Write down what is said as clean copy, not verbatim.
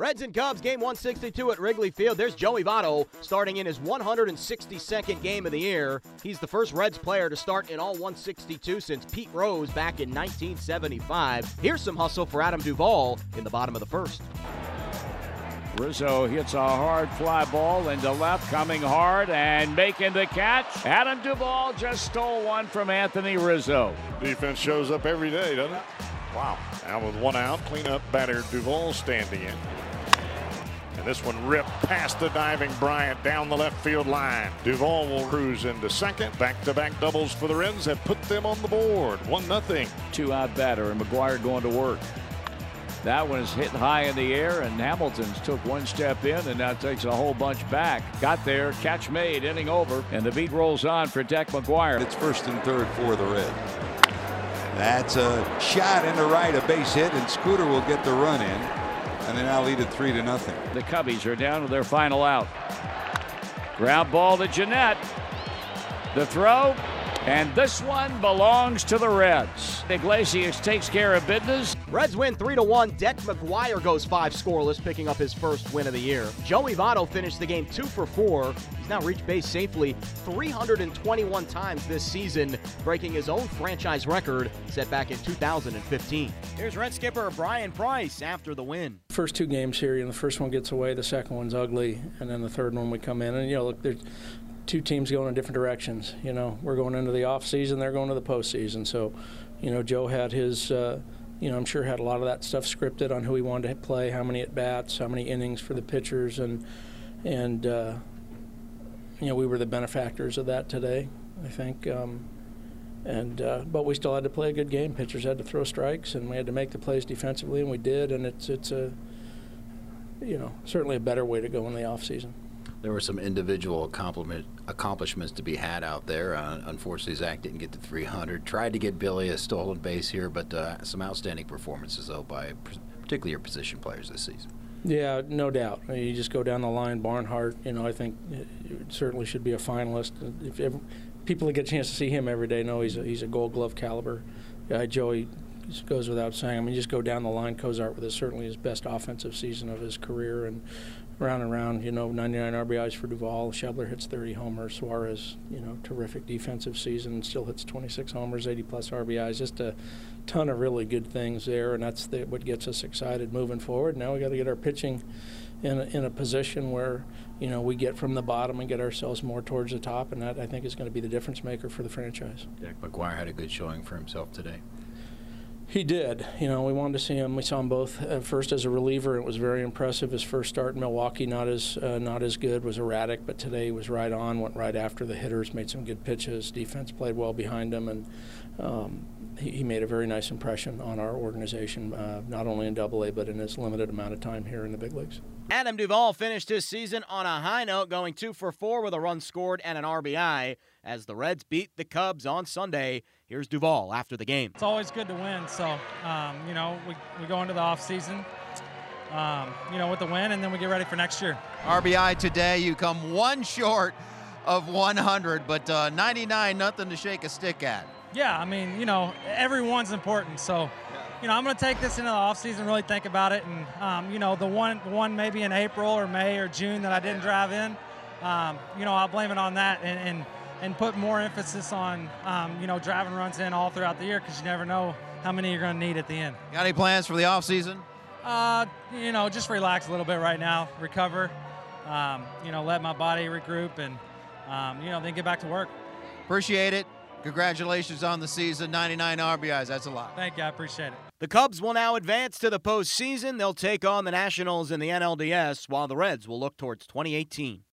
Reds and Cubs, game 162 at Wrigley Field. There's Joey Votto starting in his 162nd game of the year. He's the first Reds player to start in all 162 since Pete Rose back in 1975. Here's some hustle for Adam Duvall in the bottom of the first. Rizzo hits a hard fly ball into left, coming hard and making the catch. Adam Duvall just stole one from Anthony Rizzo. Defense shows up every day, doesn't it? Wow. Now with one out, cleanup batter Duvall standing in. And this one ripped past the diving Bryant down the left field line. Duvall will cruise into second. Back-to-back doubles for the Reds have put them on the board. 1-0. Two-out batter and McGuire going to work. That one is hit high in the air, and Hamilton's took one step in and now takes a whole bunch back. Got there, catch made, inning over, and the beat rolls on for Deck McGuire. It's first and third for the Reds. That's a shot into right, a base hit, and Scooter will get the run in, and they now lead it 3-0. The Cubbies are down to their final out. Ground ball to Jeanette. The throw. And this one belongs to the Reds. Iglesias takes care of business. Reds win 3-1. Deck McGuire goes 5 scoreless, picking up his first win of the year. Joey Votto finished the game 2 for 4. He's now reached base safely 321 times this season, breaking his own franchise record set back in 2015. Here's Red skipper Brian Price after the win. First 2 games here, the first one gets away, the second one's ugly, and then the third one we come in. And, look, there's 2 teams going in different directions. We're going into the off season, they're going to the postseason. So, Joe had his, I'm sure had a lot of that stuff scripted on who he wanted to play, how many at bats, how many innings for the pitchers, and we were the benefactors of that today, I think. But we still had to play a good game. Pitchers had to throw strikes, and we had to make the plays defensively, and we did. And it's a, certainly a better way to go in the off season. There were some individual accomplishments to be had out there. Unfortunately, Zach didn't get to 300. Tried to get Billy a stolen base here, but some outstanding performances, though, by particularly your position players this season. Yeah, no doubt. You just go down the line. Barnhart, I think certainly should be a finalist. If people that get a chance to see him every day know he's a Gold Glove caliber guy. Joey goes without saying. You just go down the line. Cozart with certainly his best offensive season of his career, and round and round, 99 RBIs for Duvall. Schebler hits 30 homers. Suarez, terrific defensive season, still hits 26 homers, 80-plus RBIs. Just a ton of really good things there, and that's what gets us excited moving forward. Now we got to get our pitching in a position where, we get from the bottom and get ourselves more towards the top, and that, I think, is going to be the difference maker for the franchise. Deck McGuire had a good showing for himself today. He did. We wanted to see him. We saw him both first as a reliever. It was very impressive. His first start in Milwaukee, not as good, was erratic, but today he was right on, went right after the hitters, made some good pitches. Defense played well behind him, and he made a very nice impression on our organization, not only in AA, but in his limited amount of time here in the big leagues. Adam Duvall finished his season on a high note, going 2 for 4 with a run scored and an RBI as the Reds beat the Cubs on Sunday. Here's Duvall after the game. It's always good to win, so, we go into the offseason, with the win, and then we get ready for next year. RBI today, you come 1 short of 100, but 99, nothing to shake a stick at. Yeah, every one's important, so, I'm going to take this into the offseason, really think about it, and, the one maybe in April or May or June that I didn't drive in, I'll blame it on that and put more emphasis on, driving runs in all throughout the year, because you never know how many you're going to need at the end. Got any plans for the offseason? Just relax a little bit right now, recover, let my body regroup, and, then get back to work. Appreciate it. Congratulations on the season. 99 RBIs. That's a lot. Thank you. I appreciate it. The Cubs will now advance to the postseason. They'll take on the Nationals in the NLDS, while the Reds will look towards 2018.